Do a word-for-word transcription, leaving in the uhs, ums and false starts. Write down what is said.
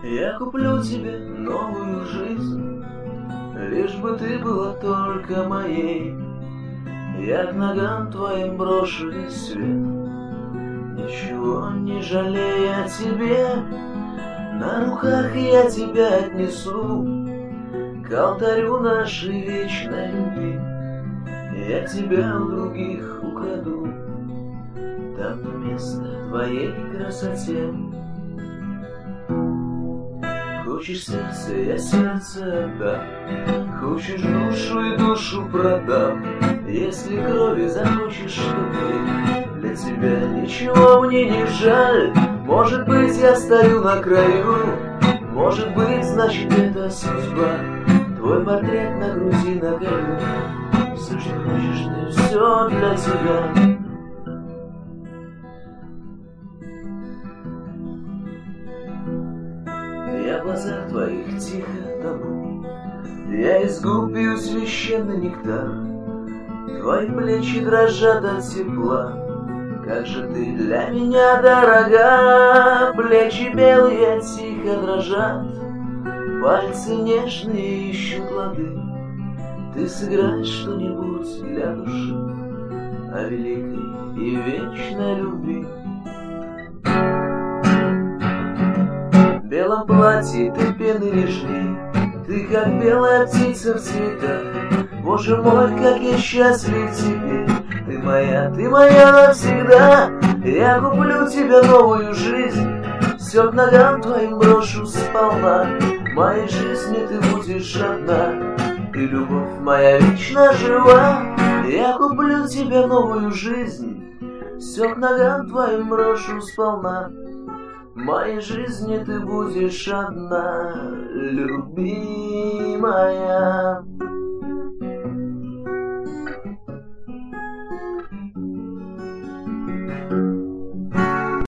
Я куплю тебе новую жизнь, лишь бы ты была только моей. Я к ногам твоим брошу весь свет, ничего не жалея о тебе. На руках я тебя отнесу к алтарю нашей вечной любви. Я тебя у других украду, там место твоей красоте. Хочешь сердце, я сердце отдам, хочешь душу и душу продам. Если крови захочешь, то ты, для тебя ничего мне не жаль. Может быть, я стою на краю, может быть, значит, это судьба. Твой портрет на груди на гору, все, что хочешь, ты, все для тебя. Я в глазах твоих тихо тону, я из губ пью священный нектар. Твои плечи дрожат от тепла, как же ты для меня дорога. Плечи белые тихо дрожат, пальцы нежные ищут лады. Ты сыграешь что-нибудь для души о великой и вечной любви. В белом платье ты пены нежней, ты как белая птица в цветах. Боже мой, как я счастлив теперь, ты моя, ты моя навсегда. Я куплю тебе новую жизнь, все к ногам твоим брошу сполна. В моей жизни ты будешь одна, и любовь моя вечно жива. Я куплю тебе новую жизнь, все к ногам твоим брошу сполна. В моей жизни ты будешь одна, любимая.